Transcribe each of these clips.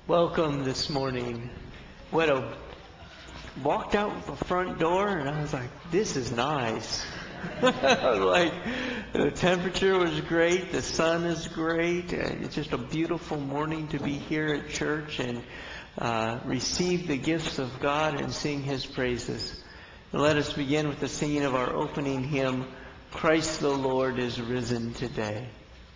Welcome this morning. Walked out the front door and I was like, this is nice. Like, the temperature was great, the sun is great, it's just a beautiful morning to be here at church and receive the gifts of God and sing His praises. And let us begin with the singing of our opening hymn, Christ the Lord is risen today.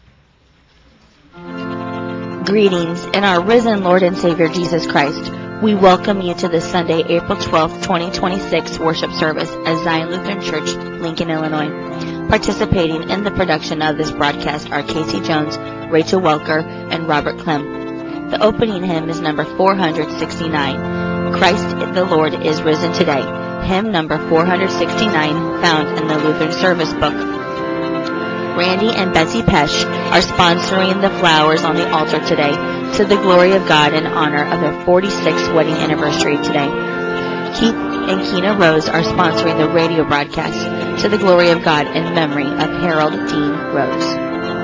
Greetings in our risen Lord and Savior Jesus Christ. We welcome you to the Sunday, April 12th, 2026 worship service at Zion Lutheran Church, Lincoln, Illinois. Participating in the production of this broadcast are Casey Jones, Rachel Welker, and Robert Clem. The opening hymn is number 469, Christ the Lord is risen today. Hymn number 469 found in the Lutheran Service Book. Randy and Betsy Pesch are sponsoring the flowers on the altar today to the glory of God in honor of their 46th wedding anniversary today. Keith and Keena Rose are sponsoring the radio broadcast to the glory of God in memory of Harold Dean Rose.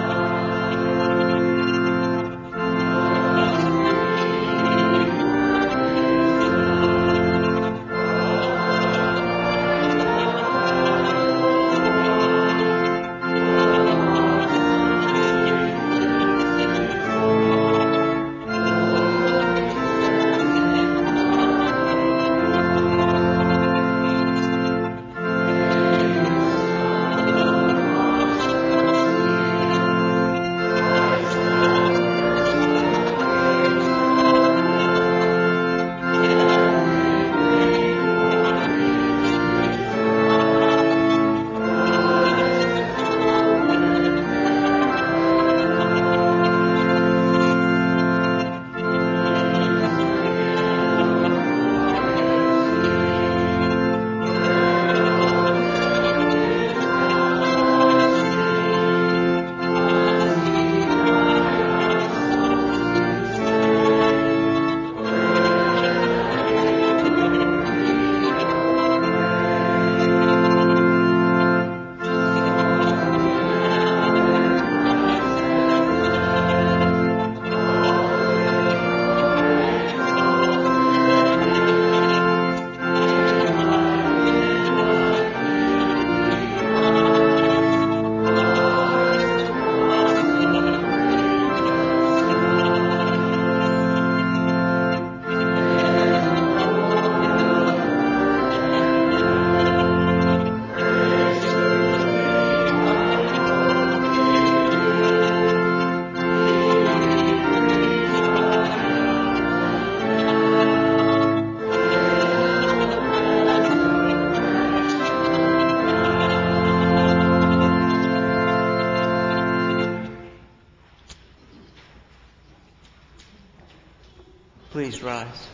Please rise.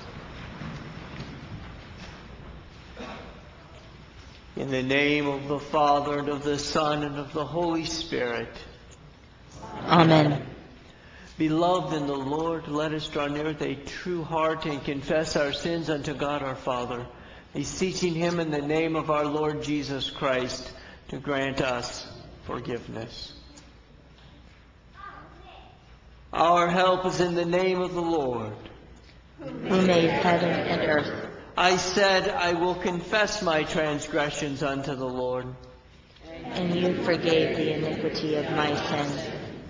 In the name of the Father, and of the Son, and of the Holy Spirit. Amen. Beloved in the Lord, let us draw near with a true heart and confess our sins unto God our Father, beseeching Him in the name of our Lord Jesus Christ to grant us forgiveness. Our help is in the name of the Lord, who made heaven and earth. I said, I will confess my transgressions unto the Lord. And you forgave the iniquity of my sins.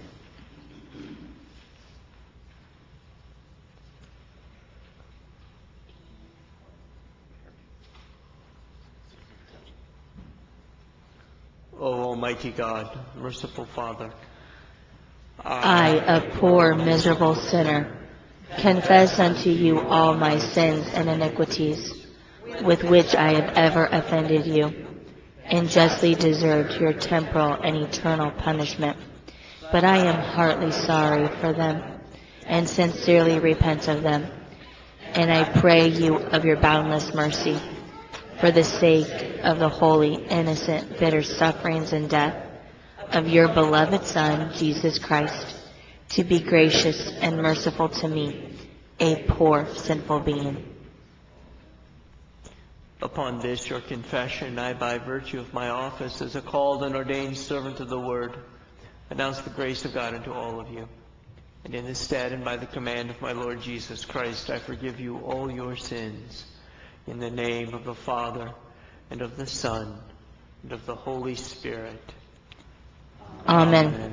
O Almighty God, merciful Father, I, a poor, miserable sinner, confess unto you all my sins and iniquities, with which I have ever offended you, and justly deserved your temporal and eternal punishment. But I am heartily sorry for them, and sincerely repent of them. And I pray you of your boundless mercy, for the sake of the holy, innocent, bitter sufferings and death of your beloved Son, Jesus Christ, to be gracious and merciful to me, a poor, sinful being. Upon this your confession, I, by virtue of my office as a called and ordained servant of the Word, announce the grace of God unto all of you. And in the stead and by the command of my Lord Jesus Christ, I forgive you all your sins. In the name of the Father, and of the Son, and of the Holy Spirit. Amen. Amen.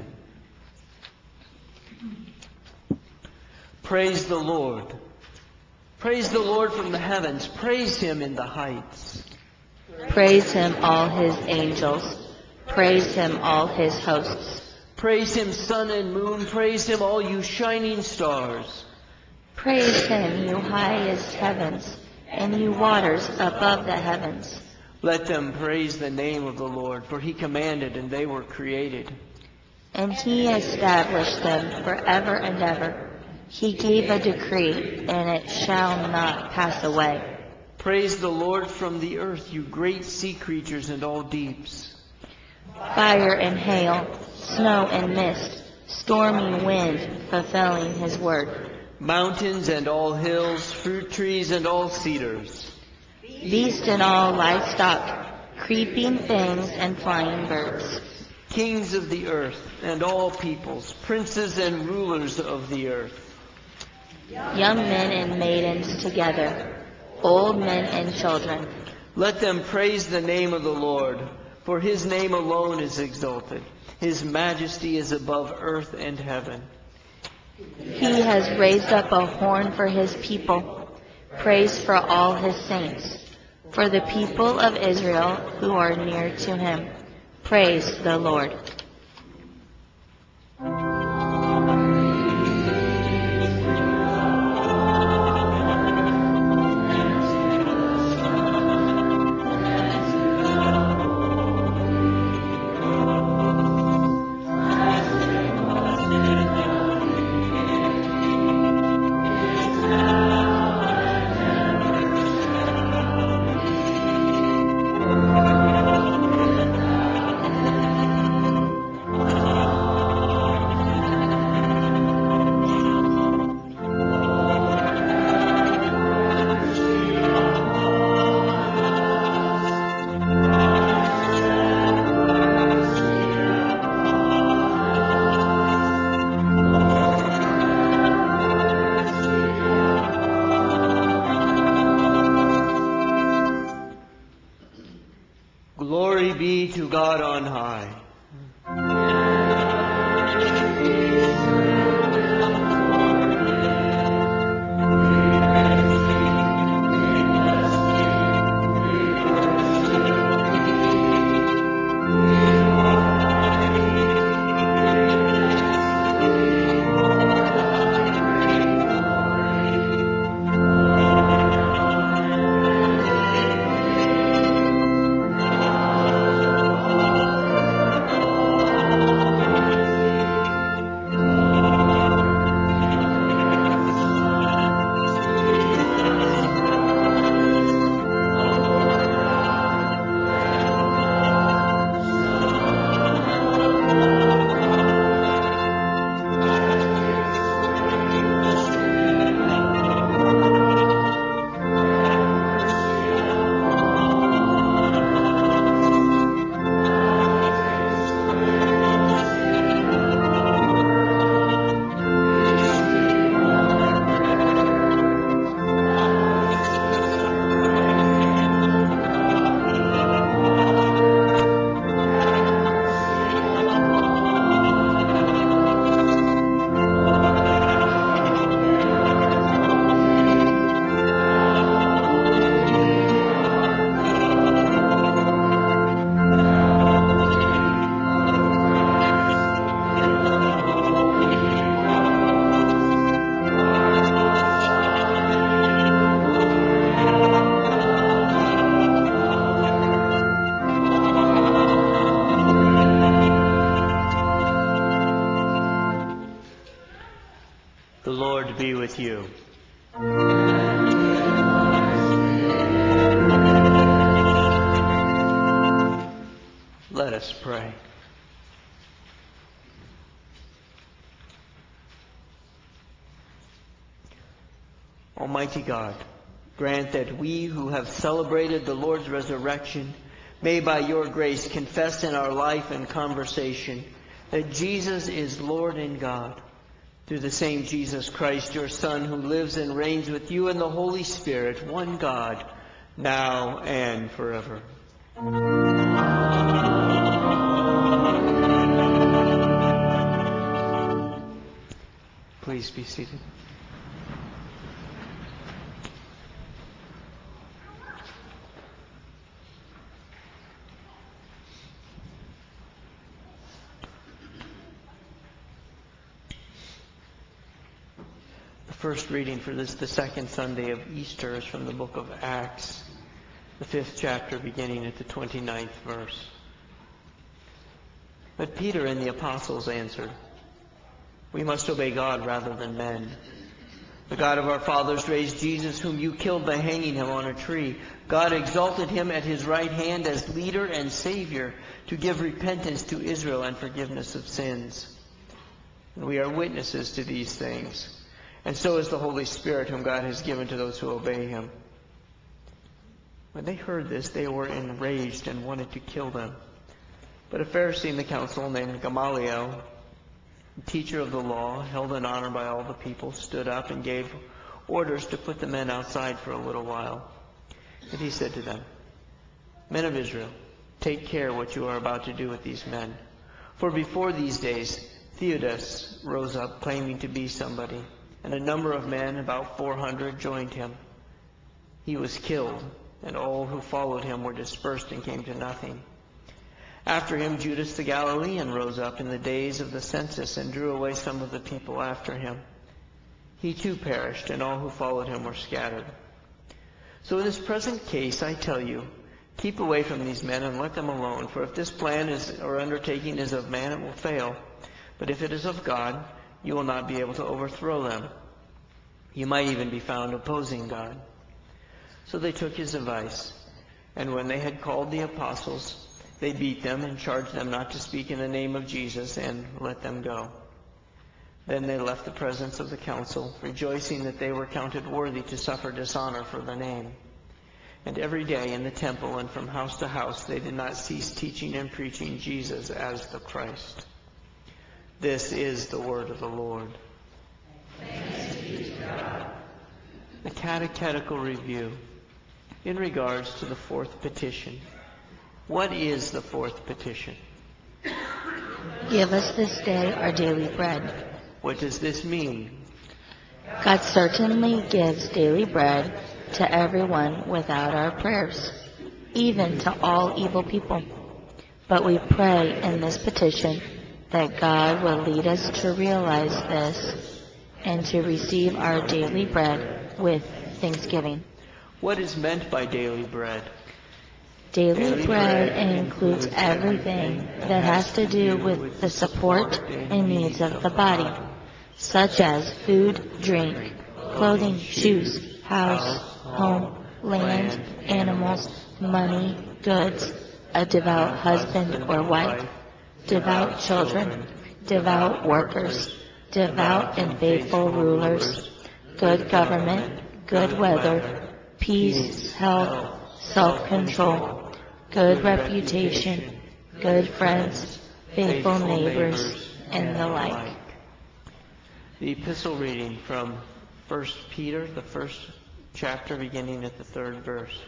Praise the Lord. Praise the Lord from the heavens. Praise him in the heights. Praise him, all his angels. Praise him, all his hosts. Praise him, sun and moon. Praise him, all you shining stars. Praise him, you highest heavens, and you waters above the heavens. Let them praise the name of the Lord, for he commanded and they were created. And he established them forever and ever. He gave a decree, and it shall not pass away. Praise the Lord from the earth, you great sea creatures and all deeps. Fire and hail, snow and mist, stormy wind, fulfilling his word. Mountains and all hills, fruit trees and all cedars. Beast and all livestock, creeping things and flying birds. Kings of the earth and all peoples, princes and rulers of the earth. Young men and maidens together, old men and children. Let them praise the name of the Lord, for his name alone is exalted. His majesty is above earth and heaven. He has raised up a horn for his people, praise for all his saints, for the people of Israel who are near to him. Praise the Lord. Glory be to God on high. The Lord be with you. Let us pray. Almighty God, grant that we who have celebrated the Lord's resurrection may by your grace confess in our life and conversation that Jesus is Lord and God, through the same Jesus Christ, your Son, who lives and reigns with you in the Holy Spirit, one God, now and forever. Please be seated. The first reading for this, the second Sunday of Easter, is from the book of Acts, the 5th chapter, beginning at the 29th verse. But Peter and the apostles answered, "We must obey God rather than men. The God of our fathers raised Jesus, whom you killed by hanging him on a tree. God exalted him at his right hand as leader and Savior to give repentance to Israel and forgiveness of sins. And we are witnesses to these things. And so is the Holy Spirit, whom God has given to those who obey him." When they heard this, they were enraged and wanted to kill them. But a Pharisee in the council named Gamaliel, teacher of the law, held in honor by all the people, stood up and gave orders to put the men outside for a little while. And he said to them, "Men of Israel, take care what you are about to do with these men. For before these days, Theudas rose up claiming to be somebody, and a number of men, about 400, joined him. He was killed, and all who followed him were dispersed and came to nothing. After him, Judas the Galilean rose up in the days of the census and drew away some of the people after him. He too perished, and all who followed him were scattered. So in this present case, I tell you, keep away from these men and let them alone. For if this plan or undertaking is of man, it will fail. But if it is of God, you will not be able to overthrow them. You might even be found opposing God." So they took his advice, and when they had called the apostles, they beat them and charged them not to speak in the name of Jesus, and let them go. Then they left the presence of the council, rejoicing that they were counted worthy to suffer dishonor for the name. And every day in the temple and from house to house they did not cease teaching and preaching Jesus as the Christ. This is the word of the Lord. Thanks be to God. A catechetical review in regards to the fourth petition. What is the fourth petition? Give us this day our daily bread. What does this mean? God certainly gives daily bread to everyone without our prayers, even to all evil people. But we pray in this petition that God will lead us to realize this and to receive our daily bread with thanksgiving. What is meant by daily bread? Daily bread includes everything that has to do with the support and needs of the body, such as food, drink, clothing, shoes, house, home, land, animals, money, goods, a devout husband or wife, devout children, devout workers, devout and faithful rulers, good government, good weather, peace, health, self-control, good reputation, good friends, faithful neighbors, and the like. The epistle reading from 1 Peter, the first chapter, beginning at the 3rd verse.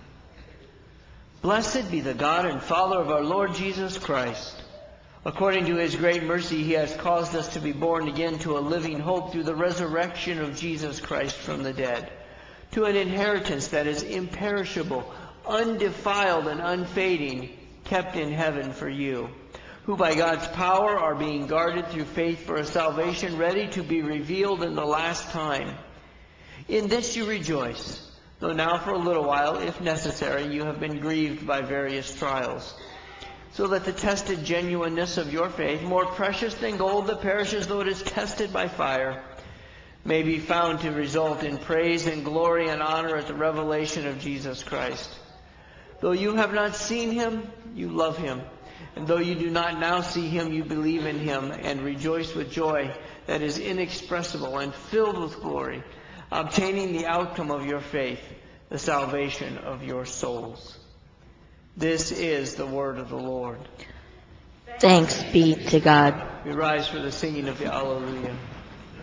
Blessed be the God and Father of our Lord Jesus Christ. According to his great mercy, he has caused us to be born again to a living hope through the resurrection of Jesus Christ from the dead, to an inheritance that is imperishable, undefiled, and unfading, kept in heaven for you, who by God's power are being guarded through faith for a salvation ready to be revealed in the last time. In this you rejoice, though now for a little while, if necessary, you have been grieved by various trials, so that the tested genuineness of your faith, more precious than gold that perishes though it is tested by fire, may be found to result in praise and glory and honor at the revelation of Jesus Christ. Though you have not seen him, you love him. And though you do not now see him, you believe in him and rejoice with joy that is inexpressible and filled with glory, obtaining the outcome of your faith, the salvation of your souls. This is the word of the Lord. Thanks be to God. We rise for the singing of the Alleluia.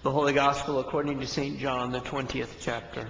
The Holy Gospel according to St. John, the 20th chapter.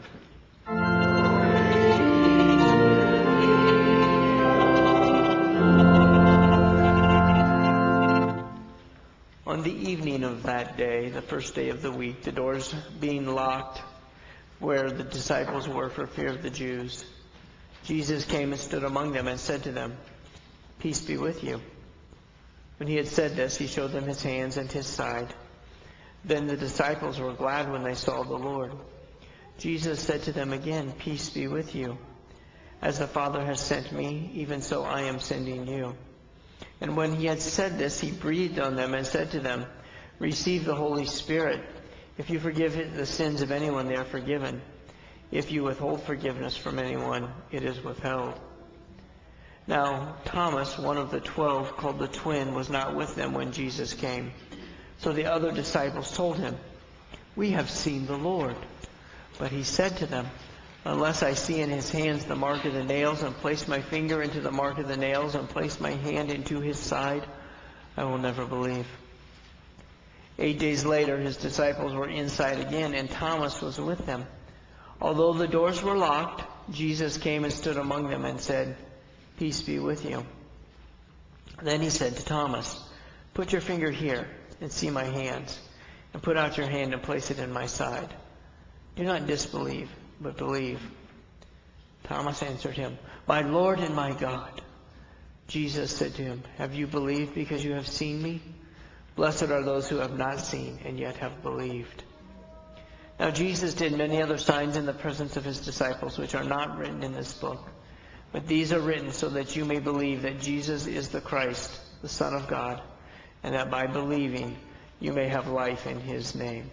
On the evening of that day, the first day of the week, the doors being locked where the disciples were for fear of the Jews, Jesus came and stood among them and said to them, "Peace be with you." When he had said this, he showed them his hands and his side. Then the disciples were glad when they saw the Lord. Jesus said to them again, "Peace be with you. As the Father has sent me, even so I am sending you." And when he had said this, he breathed on them and said to them, "Receive the Holy Spirit. If you forgive the sins of anyone, they are forgiven. If you withhold forgiveness from anyone, it is withheld." Now Thomas, one of the 12, called the twin, was not with them when Jesus came. So the other disciples told him, "We have seen the Lord." But he said to them, "Unless I see in his hands the mark of the nails, and place my finger into the mark of the nails, and place my hand into his side, I will never believe." 8 days later, his disciples were inside again, and Thomas was with them. Although the doors were locked, Jesus came and stood among them and said, "Peace be with you." Then he said to Thomas, "Put your finger here and see my hands, and put out your hand and place it in my side. Do not disbelieve, but believe." Thomas answered him, "My Lord and my God." Jesus said to him, "Have you believed because you have seen me? Blessed are those who have not seen and yet have believed." Now Jesus did many other signs in the presence of his disciples, which are not written in this book. But these are written so that you may believe that Jesus is the Christ, the Son of God, and that by believing you may have life in his name.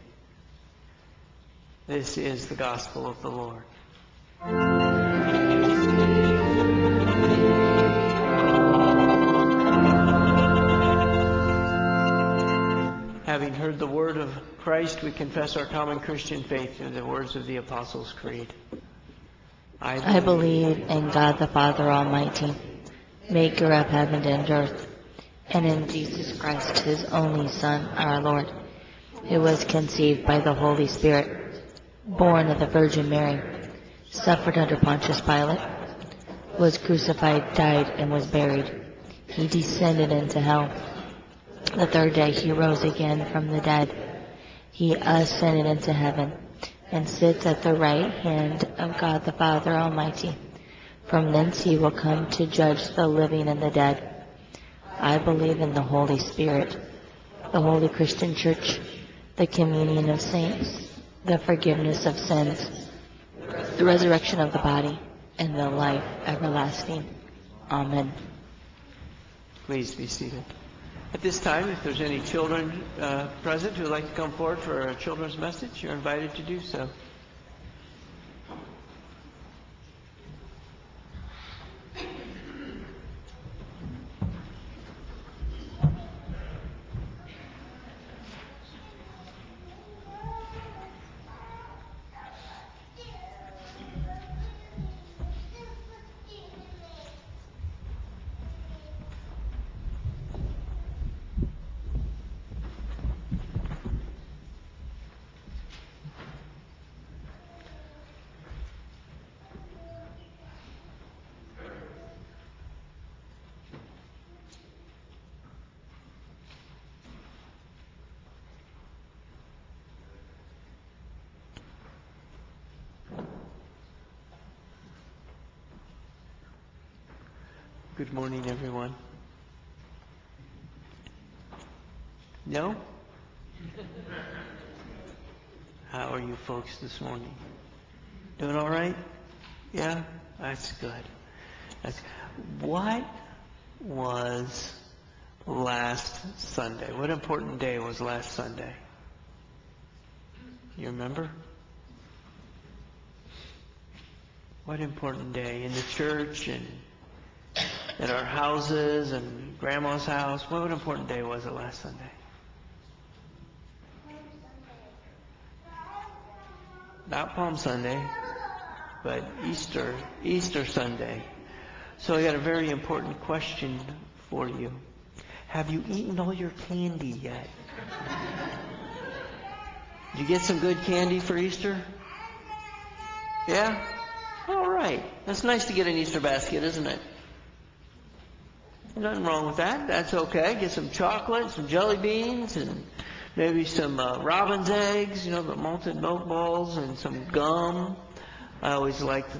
This is the gospel of the Lord. Having heard the word of Christ, we confess our common Christian faith through the words of the Apostles' Creed. I believe in God the Father Almighty, maker of heaven and earth, and in Jesus Christ, his only Son, our Lord, who was conceived by the Holy Spirit, born of the Virgin Mary, suffered under Pontius Pilate, was crucified, died, and was buried. He descended into hell. The third day he rose again from the dead. He ascended into heaven and sits at the right hand of God the Father Almighty. From thence he will come to judge the living and the dead. I believe in the Holy Spirit, the Holy Christian Church, the communion of saints, the forgiveness of sins, the resurrection of the body, and the life everlasting. Amen. Please be seated. At this time, if there's any children present who would like to come forward for a children's message, you're invited to do so. Good morning, everyone. No? How are you folks this morning? Doing all right? Yeah? That's good. What was last Sunday? What important day was last Sunday? You remember? What important day in the church and in our houses and Grandma's house? What an important day was it last Sunday? Not Palm Sunday, but Easter Sunday. So I got a very important question for you. Have you eaten all your candy yet? Did you get some good candy for Easter? Yeah? All right. That's nice to get an Easter basket, isn't it? Nothing wrong with that. That's okay. Get some chocolate, some jelly beans, and maybe some robin's eggs, the malted milk balls, and some gum. I always liked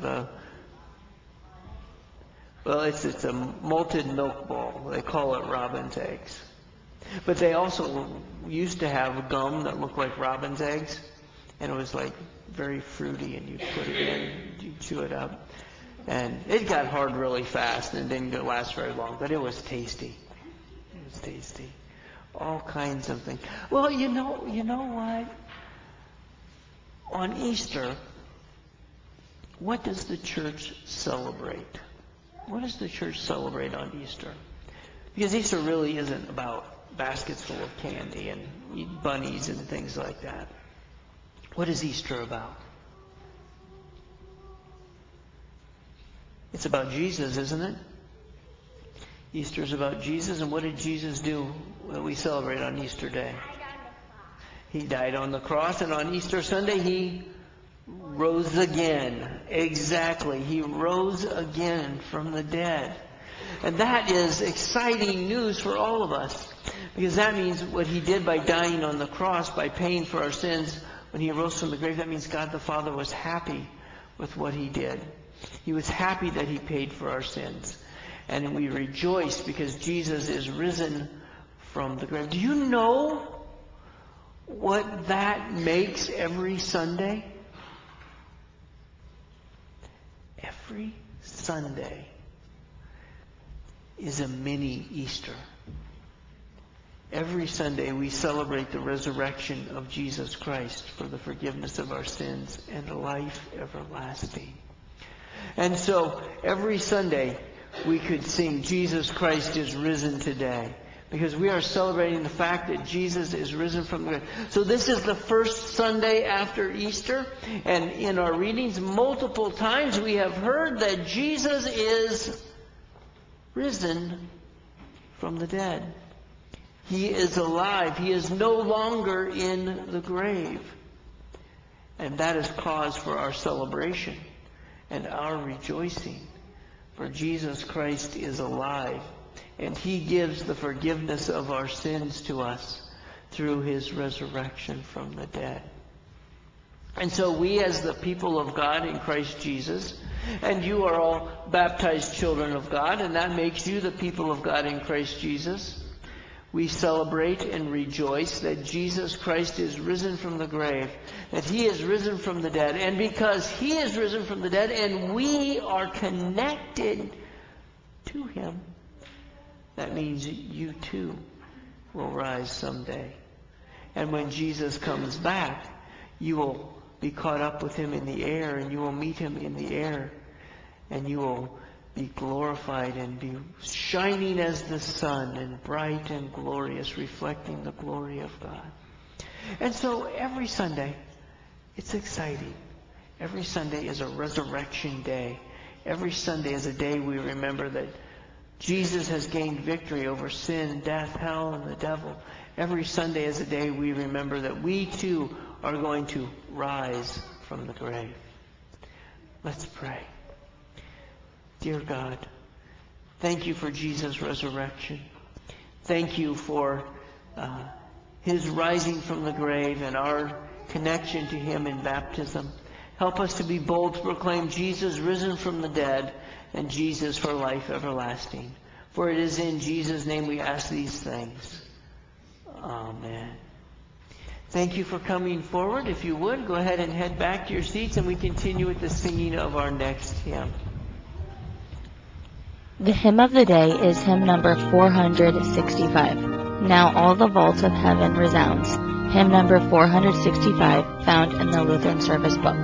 it's a malted milk ball. They call it robin's eggs. But they also used to have gum that looked like robin's eggs, and it was like very fruity, and you'd put it in, you'd chew it up. And it got hard really fast and didn't last very long, but it was tasty. It was tasty. All kinds of things. Well, you know what? On Easter, what does the church celebrate? What does the church celebrate on Easter? Because Easter really isn't about baskets full of candy and bunnies and things like that. What is Easter about? It's about Jesus, isn't it? Easter's about Jesus, and what did Jesus do that we celebrate on Easter Day? He died on the cross, and on Easter Sunday He rose again. Exactly. He rose again from the dead. And that is exciting news for all of us, because that means what He did by dying on the cross, by paying for our sins, when He rose from the grave, that means God the Father was happy with what He did. He was happy that He paid for our sins. And we rejoice because Jesus is risen from the grave. Do you know what that makes every Sunday? Every Sunday is a mini Easter. Every Sunday we celebrate the resurrection of Jesus Christ for the forgiveness of our sins and life everlasting. And so every Sunday we could sing, Jesus Christ is risen today, because we are celebrating the fact that Jesus is risen from the grave. So this is the first Sunday after Easter, and in our readings multiple times we have heard that Jesus is risen from the dead. He is alive. He is no longer in the grave. And that is cause for our celebration and our rejoicing. For Jesus Christ is alive, and He gives the forgiveness of our sins to us through His resurrection from the dead. And so we, as the people of God in Christ Jesus, and you are all baptized children of God, and that makes you the people of God in Christ Jesus, we celebrate and rejoice that Jesus Christ is risen from the grave, that He is risen from the dead. And because He is risen from the dead and we are connected to Him, that means you too will rise someday. And when Jesus comes back, you will be caught up with Him in the air, and you will meet Him in the air, and you will be glorified and be shining as the sun and bright and glorious, reflecting the glory of God. And so every Sunday, it's exciting. Every Sunday is a resurrection day. Every Sunday is a day we remember that Jesus has gained victory over sin, death, hell, and the devil. Every Sunday is a day we remember that we too are going to rise from the grave. Let's pray. Dear God, thank You for Jesus' resurrection. Thank You for His rising from the grave and our connection to Him in baptism. Help us to be bold to proclaim Jesus risen from the dead and Jesus for life everlasting. For it is in Jesus' name we ask these things. Amen. Thank you for coming forward. If you would, go ahead and head back to your seats, and we continue with the singing of our next hymn. The hymn of the day is hymn number 465. Now All the Vault of Heaven Resounds. Hymn number 465, found in the Lutheran Service Book.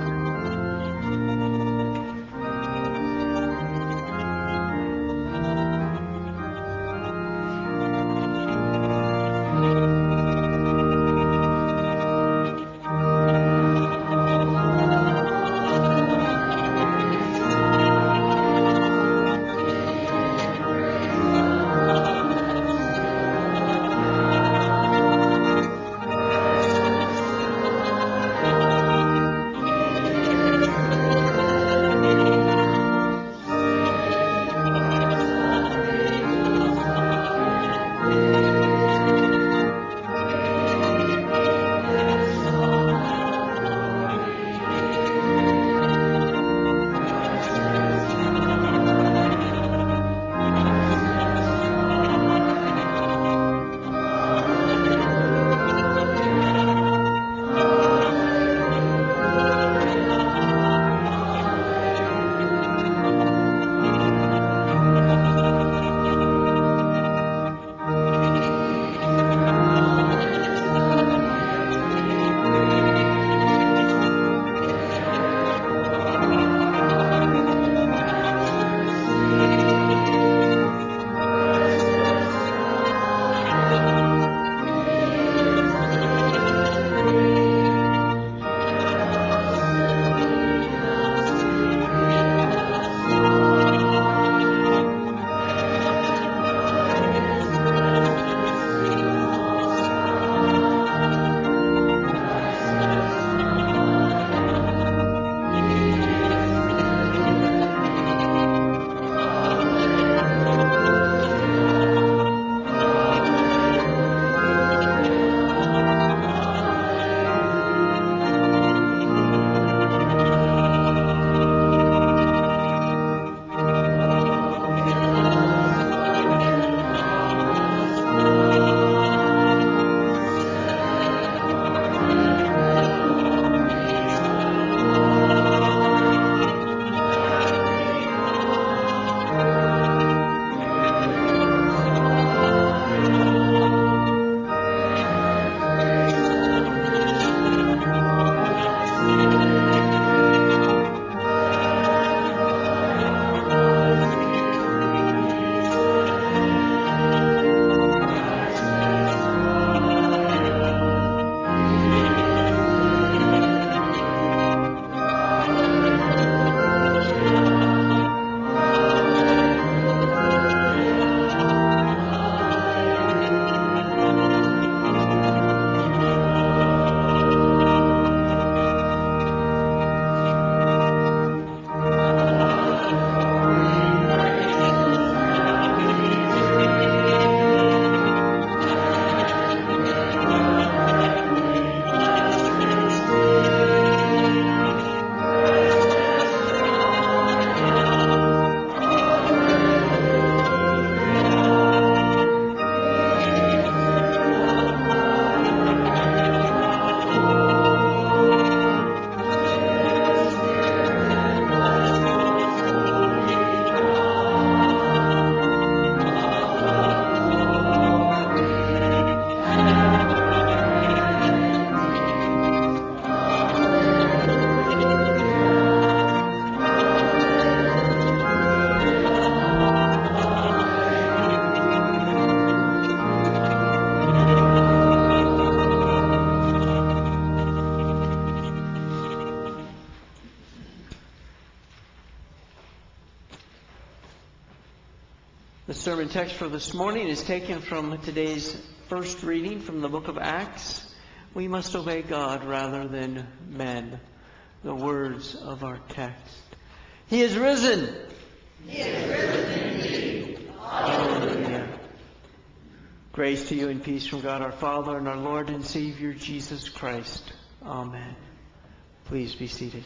sermon text for this morning is taken from today's first reading from the book of Acts. We must obey God rather than men. The words of our text. He is risen. He is risen indeed. Hallelujah. Grace to you and peace from God our Father and our Lord and Savior Jesus Christ. Amen. Please be seated.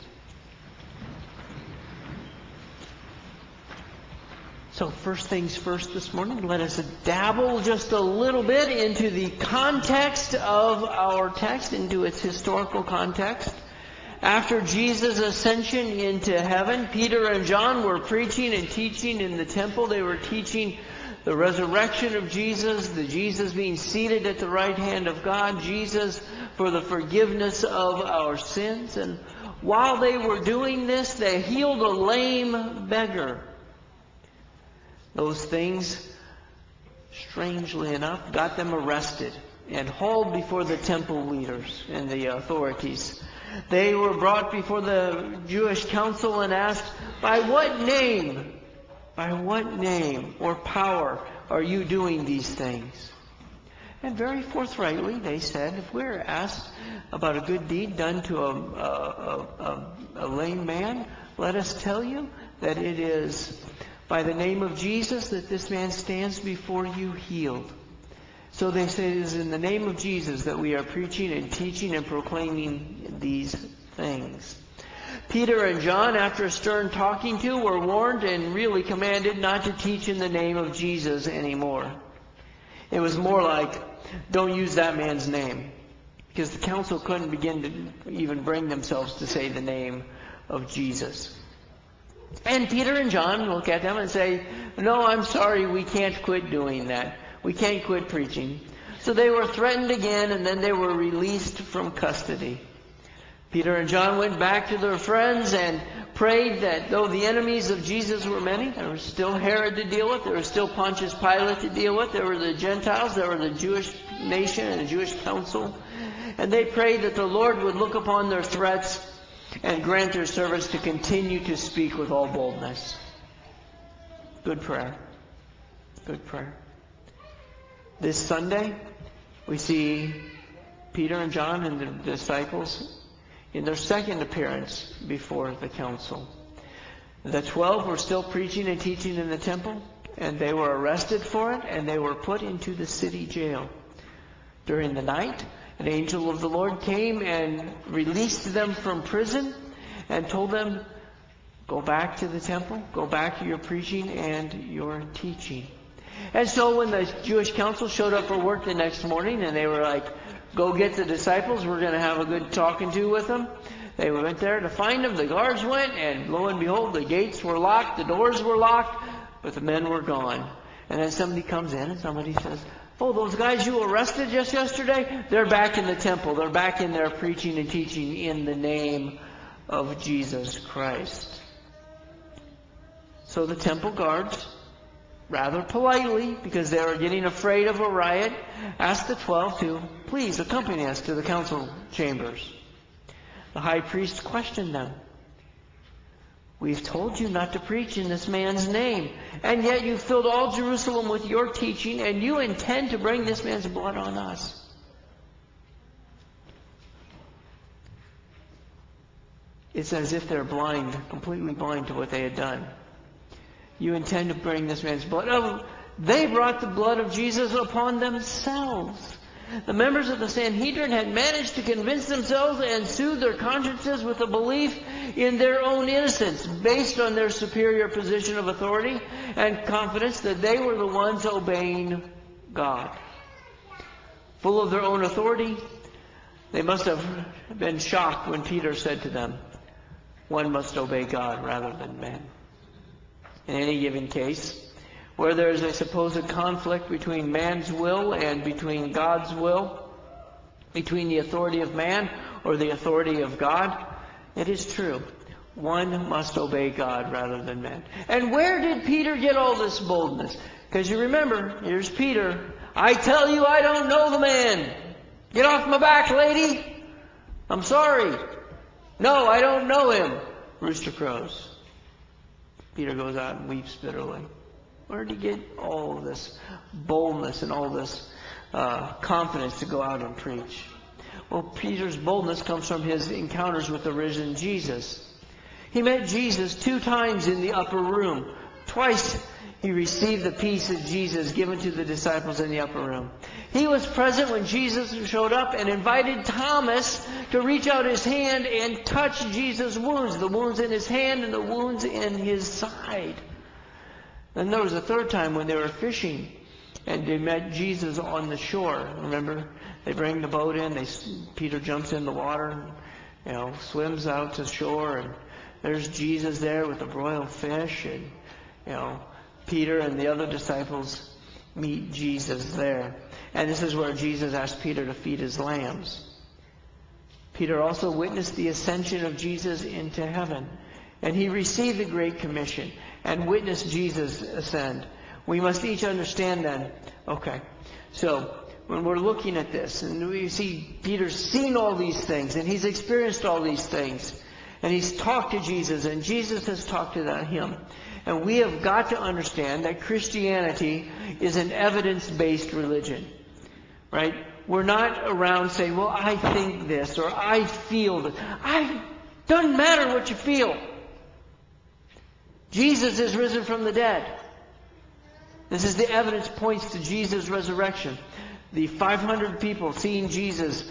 So first things first this morning, let us dabble just a little bit into the context of our text, into its historical context. After Jesus' ascension into heaven, Peter and John were preaching and teaching in the temple. They were teaching the resurrection of Jesus, the Jesus being seated at the right hand of God, Jesus for the forgiveness of our sins. And while they were doing this, they healed a lame beggar. Those things, strangely enough, got them arrested and hauled before the temple leaders and the authorities. They were brought before the Jewish council and asked, by what name or power are you doing these things? And very forthrightly they said, if we're asked about a good deed done to a lame man, let us tell you that it is by the name of Jesus that this man stands before you healed. So they say it is in the name of Jesus that we are preaching and teaching and proclaiming these things. Peter and John, after a stern talking to, were warned and really commanded not to teach in the name of Jesus anymore. It was more like, don't use that man's name. Because the council couldn't begin to even bring themselves to say the name of Jesus. And Peter and John look at them and say, no, I'm sorry, we can't quit doing that. We can't quit preaching. So they were threatened again, and then they were released from custody. Peter and John went back to their friends and prayed that though the enemies of Jesus were many, there was still Herod to deal with, there was still Pontius Pilate to deal with, there were the Gentiles, there were the Jewish nation and the Jewish council. And they prayed that the Lord would look upon their threats and grant their servants to continue to speak with all boldness. Good prayer. Good prayer. This Sunday, we see Peter and John and the disciples in their second appearance before the council. The 12 were still preaching and teaching in the temple, and they were arrested for it, and they were put into the city jail. During the night, an angel of the Lord came and released them from prison and told them, go back to the temple, go back to your preaching and your teaching. And so when the Jewish council showed up for work the next morning and they were like, go get the disciples, we're going to have a good talking to with them. They went there to find them. The guards went, and lo and behold, the gates were locked, the doors were locked, but the men were gone. And then somebody comes in and somebody says, oh, those guys you arrested just yesterday, they're back in the temple. They're back in there preaching and teaching in the name of Jesus Christ. So the temple guards, rather politely, because they were getting afraid of a riot, asked the 12 to please accompany us to the council chambers. The high priest questioned them. We've told you not to preach in this man's name, and yet you filled all Jerusalem with your teaching, and you intend to bring this man's blood on us. It's as if they're blind, completely blind to what they had done. You intend to bring this man's blood. Oh, they brought the blood of Jesus upon themselves. The members of the Sanhedrin had managed to convince themselves and soothe their consciences with a belief in their own innocence, based on their superior position of authority and confidence that they were the ones obeying God. Full of their own authority, they must have been shocked when Peter said to them, one must obey God rather than men. In any given case, where there is a supposed conflict between man's will and between God's will, between the authority of man or the authority of God, it is true. One must obey God rather than men. And where did Peter get all this boldness? Because you remember, here's Peter. I tell you, I don't know the man. Get off my back, lady. I'm sorry. No, I don't know him. Rooster crows. Peter goes out and weeps bitterly. Where did he get all of this boldness and all this confidence to go out and preach? Well, Peter's boldness comes from his encounters with the risen Jesus. He met Jesus 2 times in the upper room. Twice he received the peace of Jesus given to the disciples in the upper room. He was present when Jesus showed up and invited Thomas to reach out his hand and touch Jesus' wounds, the wounds in his hand and the wounds in his side. Then there was a 3rd time when they were fishing and they met Jesus on the shore. Remember? They bring the boat in. Peter jumps in the water, swims out to shore, and there's Jesus there with the broiled fish, and Peter and the other disciples meet Jesus there. And this is where Jesus asked Peter to feed his lambs. Peter also witnessed the ascension of Jesus into heaven, and he received the Great Commission and witnessed Jesus ascend. We must each understand then, okay, so when we're looking at this, and we see Peter's seen all these things, and he's experienced all these things, and he's talked to Jesus, and Jesus has talked to him. And we have got to understand that Christianity is an evidence-based religion. Right? We're not around saying, well, I think this, or I feel this. Doesn't matter what you feel. Jesus is risen from the dead. This is the evidence points to Jesus' resurrection. The 500 people seeing Jesus,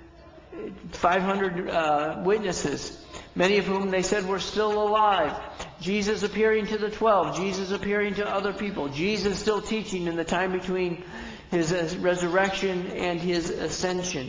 500 witnesses, many of whom they said were still alive. Jesus appearing to the 12. Jesus appearing to other people. Jesus still teaching in the time between his resurrection and his ascension.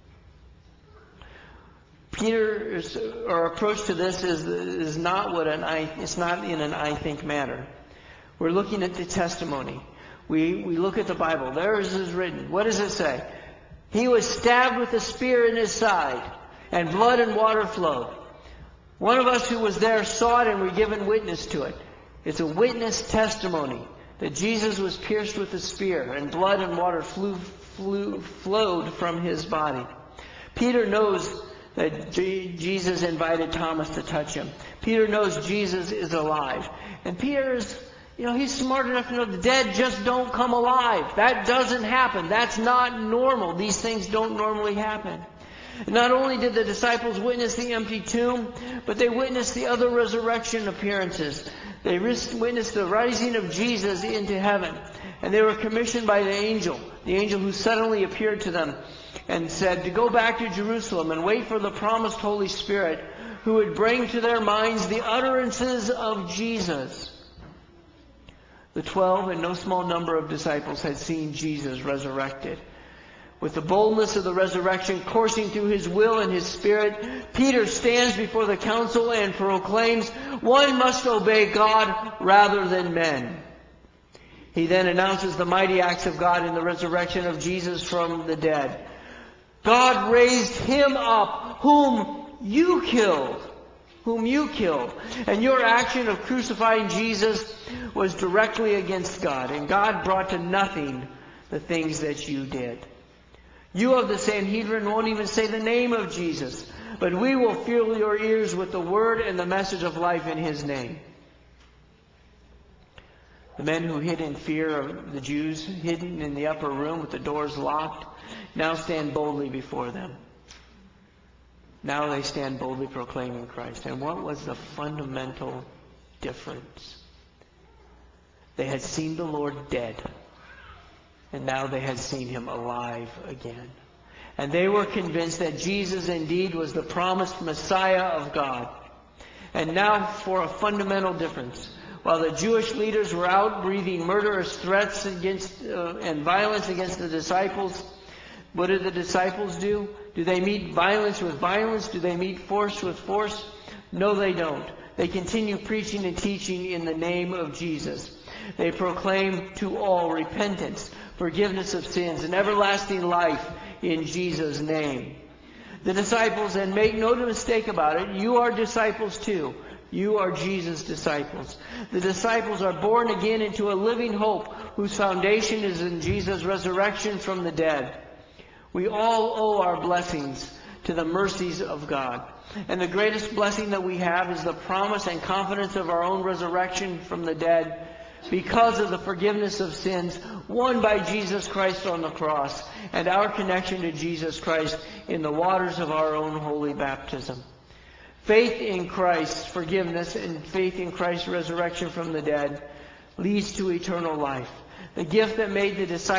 Peter's approach to this is not it's not in an I think manner. We're looking at the testimony. We look at the Bible. There is written. What does it say? He was stabbed with a spear in his side, and blood and water flowed. One of us who was there saw it and were given witness to it. It's a witness testimony that Jesus was pierced with a spear, and blood and water flowed from his body. Peter knows that Jesus invited Thomas to touch him. Peter knows Jesus is alive. And Peter is, he's smart enough to know the dead just don't come alive. That doesn't happen. That's not normal. These things don't normally happen. Not only did the disciples witness the empty tomb, but they witnessed the other resurrection appearances. They witnessed the rising of Jesus into heaven. And they were commissioned by the angel who suddenly appeared to them and said to go back to Jerusalem and wait for the promised Holy Spirit, who would bring to their minds the utterances of Jesus. The 12 and no small number of disciples had seen Jesus resurrected. With the boldness of the resurrection coursing through his will and his spirit, Peter stands before the council and proclaims, one must obey God rather than men. He then announces the mighty acts of God in the resurrection of Jesus from the dead. God raised him up, whom you killed. And your action of crucifying Jesus was directly against God. And God brought to nothing the things that you did. You of the Sanhedrin won't even say the name of Jesus, but we will fill your ears with the word and the message of life in his name. The men who hid in fear of the Jews, hidden in the upper room with the doors locked, now stand boldly before them. Now they stand boldly proclaiming Christ. And what was the fundamental difference? They had seen the Lord dead, and now they had seen him alive again. And they were convinced that Jesus indeed was the promised Messiah of God. And now for a fundamental difference. While the Jewish leaders were out breathing murderous threats against and violence against the disciples, what did the disciples do? Do they meet violence with violence? Do they meet force with force? No, they don't. They continue preaching and teaching in the name of Jesus. They proclaim to all repentance, forgiveness of sins, and everlasting life in Jesus' name. The disciples, and make no mistake about it, you are disciples too. You are Jesus' disciples. The disciples are born again into a living hope whose foundation is in Jesus' resurrection from the dead. We all owe our blessings to the mercies of God. And the greatest blessing that we have is the promise and confidence of our own resurrection from the dead because of the forgiveness of sins won by Jesus Christ on the cross and our connection to Jesus Christ in the waters of our own holy baptism. Faith in Christ's forgiveness and faith in Christ's resurrection from the dead leads to eternal life. The gift that made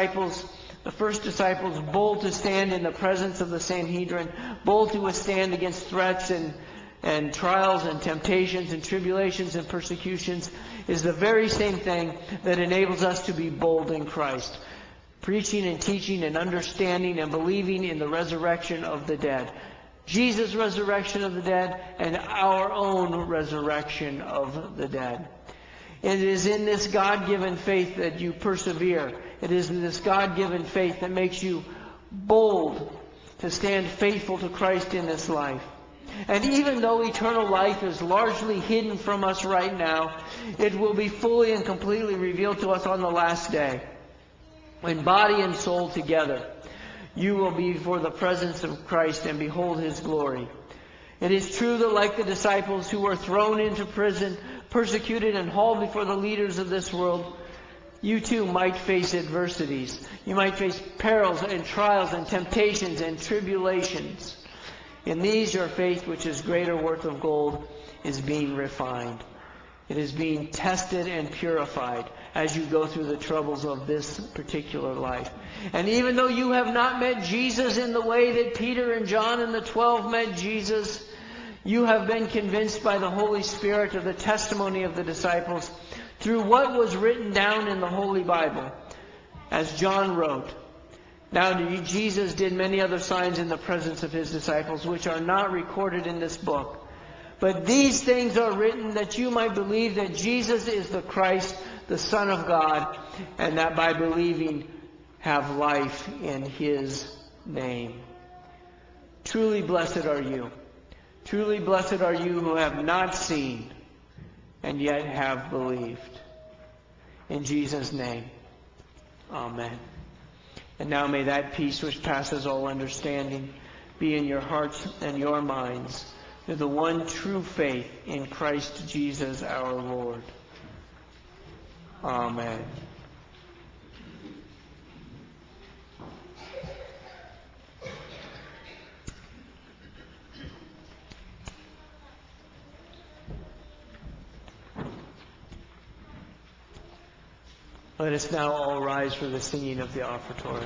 the first disciples, bold to stand in the presence of the Sanhedrin, bold to withstand against threats and trials and temptations and tribulations and persecutions, is the very same thing that enables us to be bold in Christ. Preaching and teaching and understanding and believing in the resurrection of the dead. Jesus' resurrection of the dead and our own resurrection of the dead. It is in this God-given faith that you persevere. It is in this God-given faith that makes you bold to stand faithful to Christ in this life. And even though eternal life is largely hidden from us right now, it will be fully and completely revealed to us on the last day. When body and soul together, you will be before the presence of Christ and behold His glory. It is true that like the disciples who were thrown into prison, persecuted and hauled before the leaders of this world, you too might face adversities. You might face perils and trials and temptations and tribulations. In these your faith, which is greater worth of gold, is being refined. It is being tested and purified as you go through the troubles of this particular life. And even though you have not met Jesus in the way that Peter and John and the 12 met Jesus, you have been convinced by the Holy Spirit of the testimony of the disciples through what was written down in the Holy Bible. As John wrote, "Now Jesus did many other signs in the presence of His disciples, which are not recorded in this book. But these things are written that you might believe that Jesus is the Christ, the Son of God, and that by believing have life in His name." Truly blessed are you. Truly blessed are you who have not seen and yet have believed. In Jesus' name, amen. And now may that peace which passes all understanding be in your hearts and your minds through the one true faith in Christ Jesus our Lord. Amen. Let us now all rise for the singing of the offertory.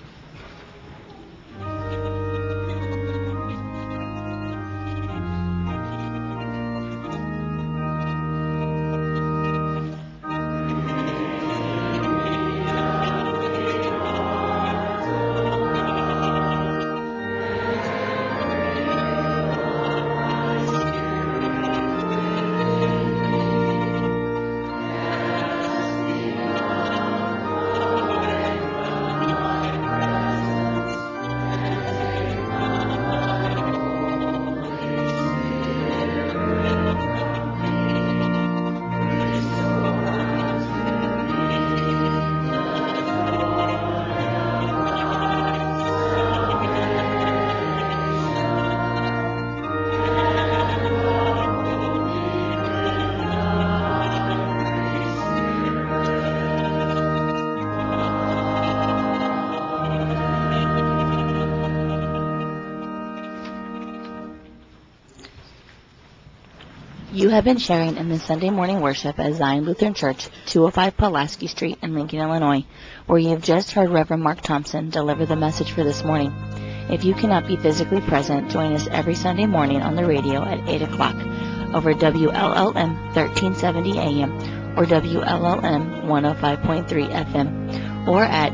You have been sharing in the Sunday morning worship at Zion Lutheran Church, 205 Pulaski Street in Lincoln, Illinois, where you have just heard Reverend Mark Thompson deliver the message for this morning. If you cannot be physically present, join us every Sunday morning on the radio at 8 o'clock over WLLM 1370 AM or WLLM 105.3 FM or at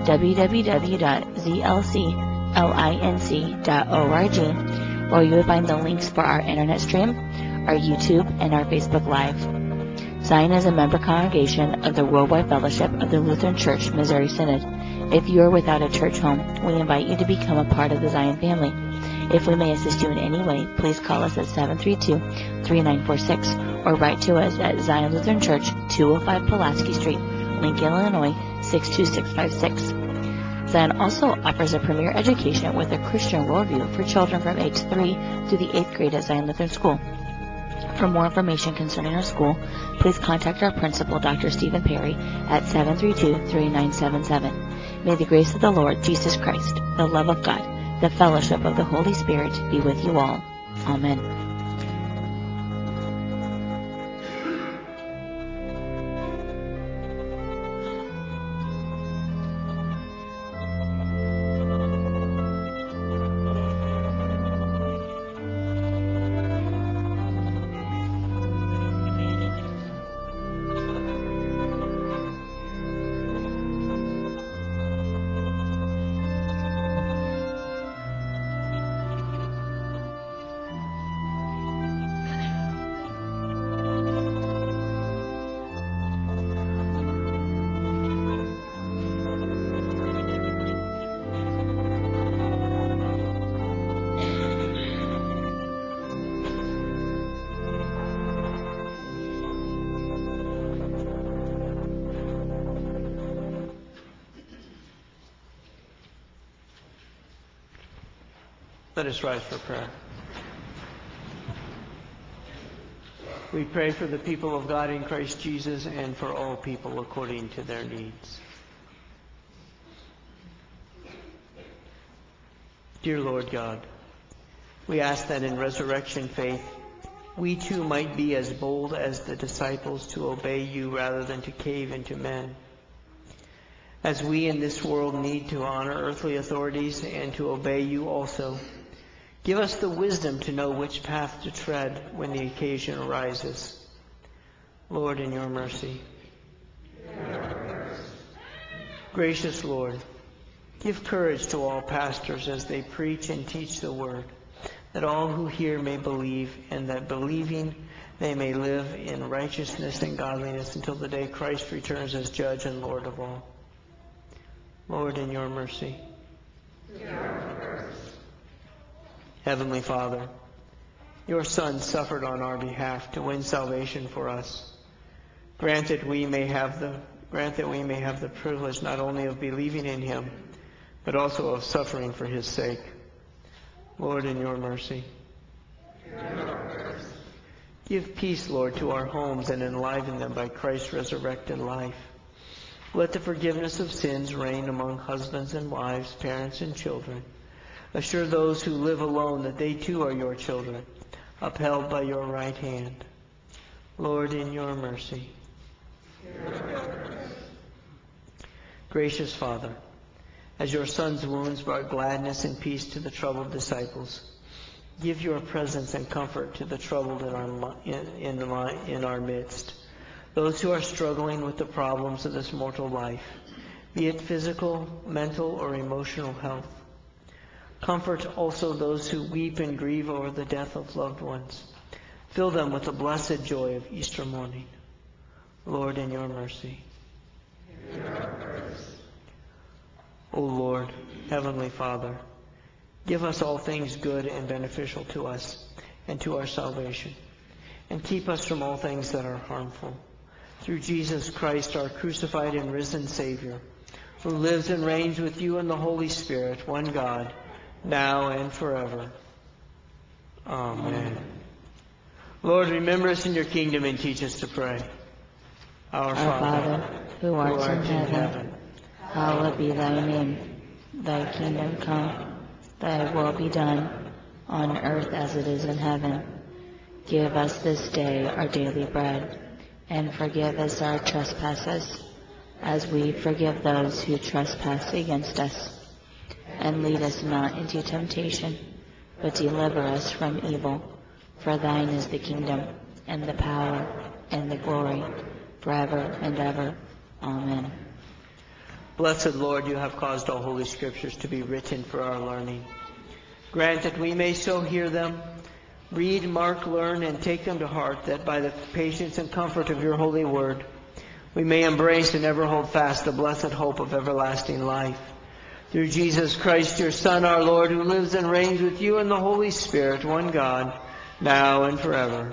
www.zlclinc.org, where you will find the links for our internet stream, our YouTube, and our Facebook Live. Zion is a member congregation of the Worldwide Fellowship of the Lutheran Church Missouri Synod. If you are without a church home, we invite you to become a part of the Zion family. If we may assist you in any way, please call us at 732-3946 or write to us at Zion Lutheran Church, 205 Pulaski Street, Lincoln, Illinois, 62656. Zion also offers a premier education with a Christian worldview for children from age 3 through the 8th grade at Zion Lutheran School. For more information concerning our school, please contact our principal, Dr. Stephen Perry, at 732-3977. May the grace of the Lord Jesus Christ, the love of God, the fellowship of the Holy Spirit be with you all. Amen. Let us rise for prayer. We pray for the people of God in Christ Jesus and for all people according to their needs. Dear Lord God, we ask that in resurrection faith, we too might be as bold as the disciples to obey you rather than to cave into men. As we in this world need to honor earthly authorities and to obey you also, give us the wisdom to know which path to tread when the occasion arises. Lord, in your mercy. Gracious Lord, give courage to all pastors as they preach and teach the word, that all who hear may believe, and that believing they may live in righteousness and godliness until the day Christ returns as judge and Lord of all. Lord, in your mercy. Heavenly Father, your Son suffered on our behalf to win salvation for us. Grant that we may have the privilege not only of believing in him, but also of suffering for his sake. Lord, in your mercy. Give peace, Lord, to our homes and enliven them by Christ's resurrected life. Let the forgiveness of sins reign among husbands and wives, parents and children. Assure those who live alone that they too are your children, upheld by your right hand. Lord, in your mercy. Gracious Father, as your Son's wounds brought gladness and peace to the troubled disciples, give your presence and comfort to the troubled in our midst, those who are struggling with the problems of this mortal life, be it physical, mental, or emotional health. Comfort also those who weep and grieve over the death of loved ones. Fill them with the blessed joy of Easter morning. Lord, in your mercy. O Lord, Heavenly Father, give us all things good and beneficial to us and to our salvation, and keep us from all things that are harmful. Through Jesus Christ, our crucified and risen Savior, who lives and reigns with you in the Holy Spirit, one God, now and forever. Amen. Lord, remember us in your kingdom and teach us to pray. Our Father, who art in heaven, hallowed be thy name. Thy kingdom come, thy will be done, on earth as it is in heaven. Give us this day our daily bread, and forgive us our trespasses, as we forgive those who trespass against us. And lead us not into temptation, but deliver us from evil. For thine is the kingdom, and the power, and the glory, forever and ever. Amen. Blessed Lord, you have caused all holy scriptures to be written for our learning. Grant that we may so hear them, read, mark, learn, and take them to heart, that by the patience and comfort of your holy word, we may embrace and ever hold fast the blessed hope of everlasting life. Through Jesus Christ, your Son, our Lord, who lives and reigns with you in the Holy Spirit, one God, now and forever.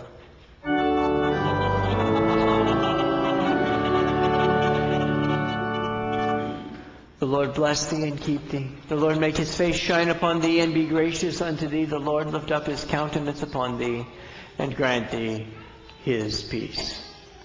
The Lord bless thee and keep thee. The Lord make his face shine upon thee and be gracious unto thee. The Lord lift up his countenance upon thee and grant thee his peace.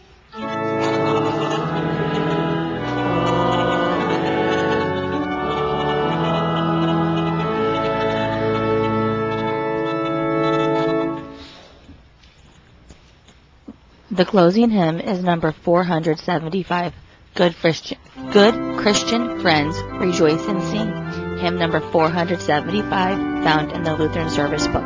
The closing hymn is number 475, Good Christian Friends, Rejoice and Sing, hymn number 475, found in the Lutheran Service Book.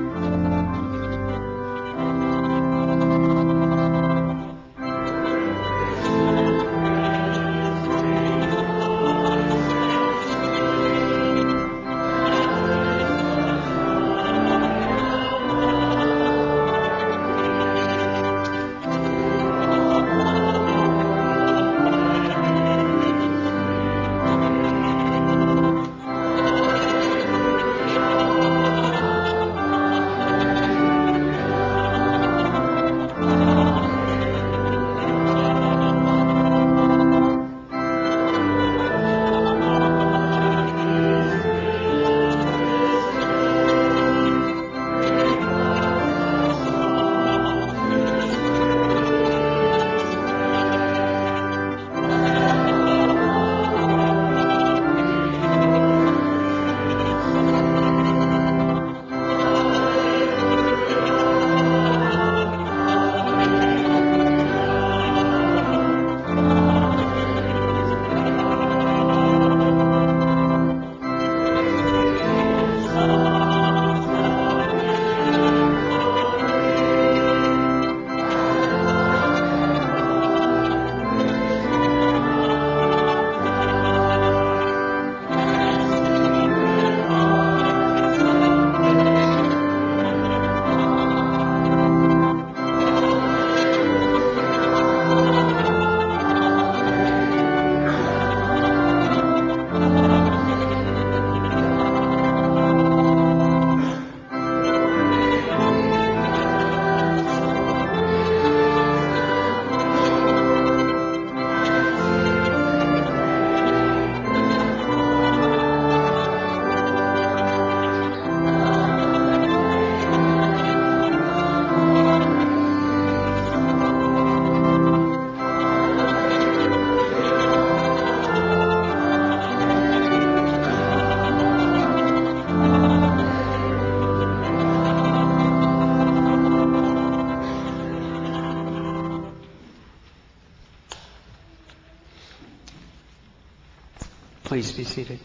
Please be seated.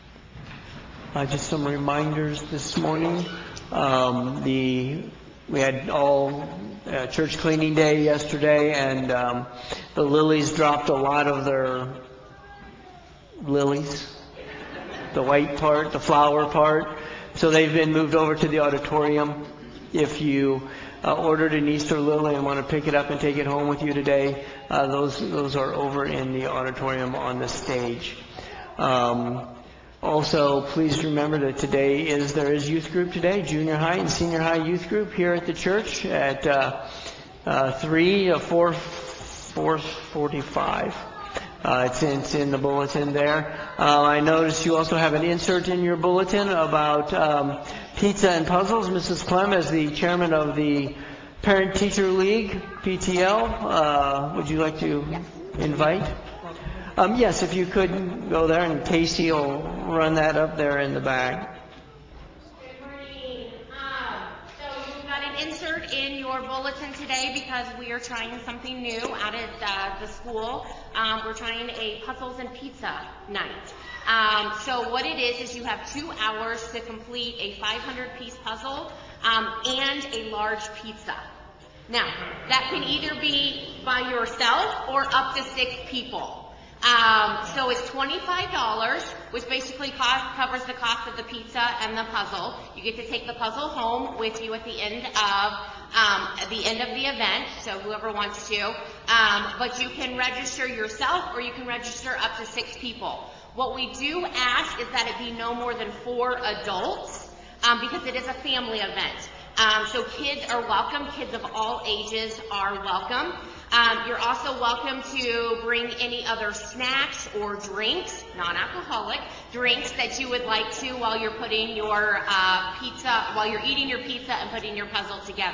Just some reminders this morning. We had all church cleaning day yesterday, and the Lilies dropped a lot of their lilies, the white part, the flower part. So they've been moved over to the auditorium. If you ordered an Easter lily and want to pick it up and take it home with you today, those are over in the auditorium on the stage. Also, please remember that there is youth group today, junior high and senior high youth group here at the church at 3 to 4:45. It's in the bulletin there. I noticed you also have an insert in your bulletin about pizza and puzzles. Mrs. Clem, as the chairman of the Parent Teacher League, PTL, would you like to invite? Yes, if you could go there, and Casey will run that up there in the back. Good morning. So you've got an insert in your bulletin today because we are trying something new out at the school. We're trying a puzzles and pizza night. So what it is you have 2 hours to complete a 500-piece puzzle and a large pizza. Now, that can either be by yourself or up to 6 people. So it's $25, which basically covers the cost of the pizza and the puzzle. You get to take the puzzle home with you at the end of the event, so whoever wants to. But you can register yourself, or you can register up to 6 people. What we do ask is that it be no more than 4 adults, because it is a family event. So kids are welcome. Kids of all ages are welcome. You're also welcome to bring any other snacks or drinks, non-alcoholic drinks, that you would like to while you're putting your eating your pizza and putting your puzzle together.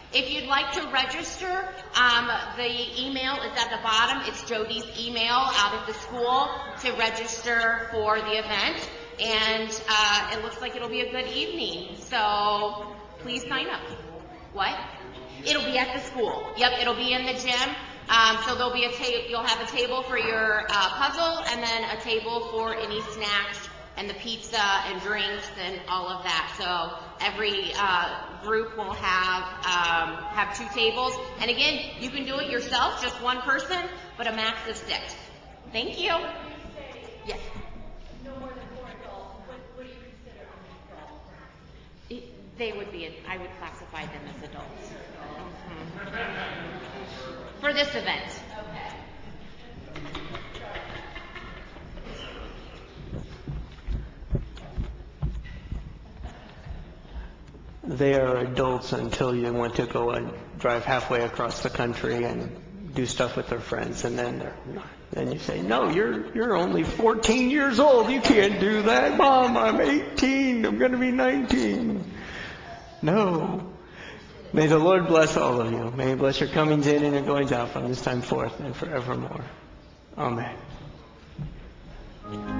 If you'd like to register, the email is at the bottom. It's Jody's email out of the school to register for the event. And it looks like it'll be a good evening. So please sign up. What? It'll be at the school. Yep, it'll be in the gym. So there'll be you'll have a table for your puzzle, and then a table for any snacks and the pizza and drinks and all of that. So every group will have 2 tables. And again, you can do it yourself, just one person, but a max of 6. Thank you. Yes. No more than 4 adults. What do you consider an adult? They would be. I would classify them as adults. For this event. They are adults until you want to go and drive halfway across the country and do stuff with their friends, and then you say, no, you're only 14 years old. You can't do that. Mom, I'm 18. I'm going to be 19. No. May the Lord bless all of you. May He bless your comings in and your goings out from this time forth and forevermore. Amen.